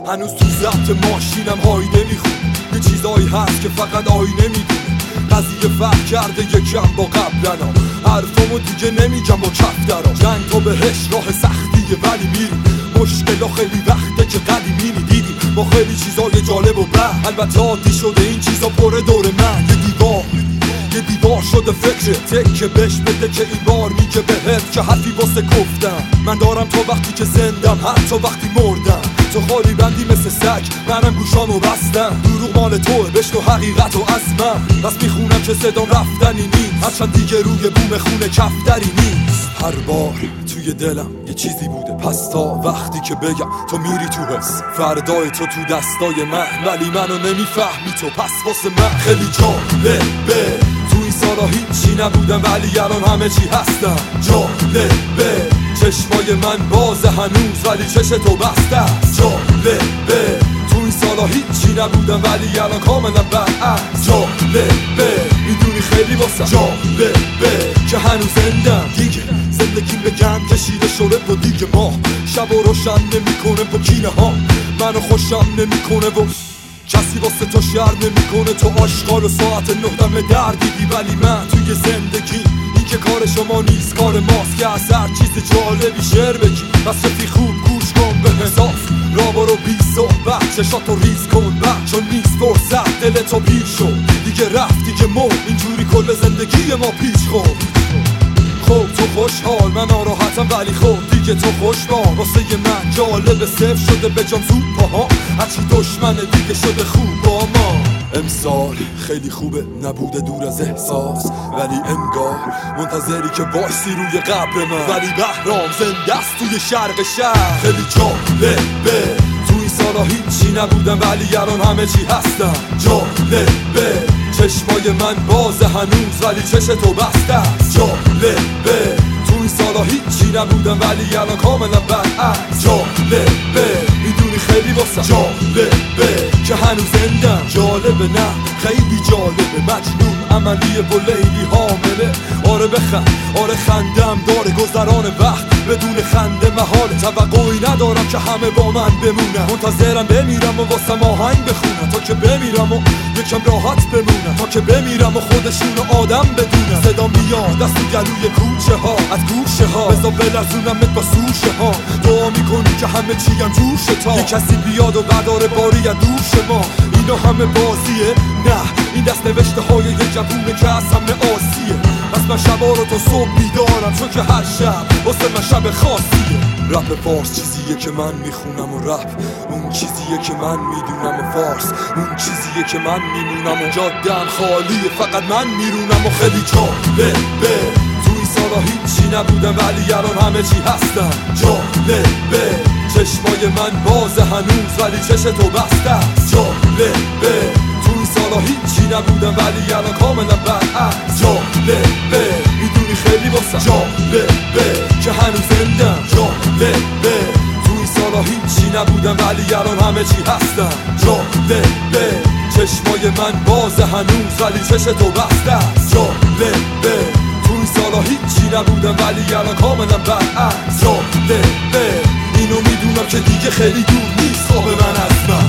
هنوز تو ضبط ماشینم هایده میخونه، یه چیزایی هست که فقط آینه میدونه. قضیه فرق کرده یکم با قبلنا، حرفامو دیگه نمیگم با کفترا. جنگ تا بهش راه سختیه ولی میریم، مشکلا خیلی وقته که قدیمی دیدیم با خیلی چیزای جالب و بد. البته عادی شده این چیزا پر دور من، یه دیوار شده فکر تکه بهش بده که این بار میگه بهت که حرفی واسه گفتم. من دارم تا وقتی که زندم، حتی وقتی مردم. تو خالی بندی مثل سگ، منم گوشامو بستم. دروغ مال توه، بشنو حقیقت و از من. بس میخونم که صدام رفتنی نیست، هرچند دیگه روی بوم خونه کفتری نیست. هر بار توی دلم یه چیزی بوده، پس تا وقتی که بگم تو میری تو حس. فردای تو دستای من، ولی منو نمیفهمی تو، پس واسه من خیلی جالبه. تو این سالا هیچی نبودم ولی الان همه چی هستم. جالبه چشمای من بازه هنوز ولی چش تو بسته است. جالبه تو این سالا هیچی نبودم ولی الان کاملا برعکس. جالبه میدونی خیلی واسه جالبه که هنوز زندم. دیگه زندگیم بگم کشیده شده و دیگه ما شب و روشن نمیکنه با کینه ها، منو خوشم نمیکنه و کسی واسه تو شر نمیکنه. تو آشغال و ساعت 9 دم دردیدی، ولی من توی زندگی این که کار شما نیست کار ماست که از هر چیز جالبی شعر بگی. پس رفی خوب گوش کن به حساس، را برو بی صحبت چشاتو ریز کن بد، چون نیست فرصت دلتو پیر شد دیگه، رفت دیگه مرد، اینجوری کل زندگی ما پیش خورد. خب تو خوشحال من ناراحتم ولی خب دیگه تو خوشبال. واسه من جالب صفر شده به جام زود پاها، هرچی دشمنه دیگه شده خوب با ما. امسال خیلی خوبه نبوده دور از احساس، ولی انگار منتظری که باشی روی قبر من. ولی بهرام زنده است توی شرق شهر، خیلی جالبه. تو این سالا هیچی نبودم ولی الان همه چی هستم. جالبه چشمای من بازه هنوز ولی چش تو بسته است. جالبه تو این سالا هیچی نبودم ولی الان کاملا برعکس. جالبه میدونی خیلی واسه جالبه که هنوز زندم. جالبه نه خیلی جالبه، مجنون عملیه و لیلی حامله. آره بخند آره خندم داره گذران وقت، بدون خنده محال. توقعی ندارم که همه با من بمونن، منتظرم بمیرم و واسه آهنگ بخونم تا که بمیرم و یکم راحت بمونم، تا که بمیرم و خودشونو آدم بدونم. صدا میاد از تو گلوی کوچه ها، از گوشه ها، بذار بلرزونمت با سوشه ها. دعا میکنی که همه چیم جوشه تا یه کسی بیاد و بداره باری از دوش ما. اینا همه بازیه؟ نه این دست نوشته های یه جوونه که از همه آسیه. پس من شبا رو تا صبح بیدارم، چون که هر شب واسه من شب خاصیه. رپ فارس چیزیه که من میخونم و رپ اون چیزیه که من میدونم و فارس اون چیزیه که من میمونم و جادم خالیه فقط من میرونم و خیلی جالبه. تو این سالا هیچی نبودم ولی الان همه چی هستم. جالبه چشمای من بازه هنوز ولی چش تو بسته است. جالبه تو این سالا هیچی نبودم ولی الان کاملا برعکس. جالبه میدونی خیلی واسه جالبه که هنوز زندم. جالبه تو این سالا هیچی نبودم ولی الان همه چی هستم. جالبه چشمای من بازه هنوز ولی چش تو بسته است. جالبه تو این سالا هیچی نبودم ولی الان کاملا برعکس. جالبه اینو میدونم که دیگه خیلی دور نیست خواب من از من.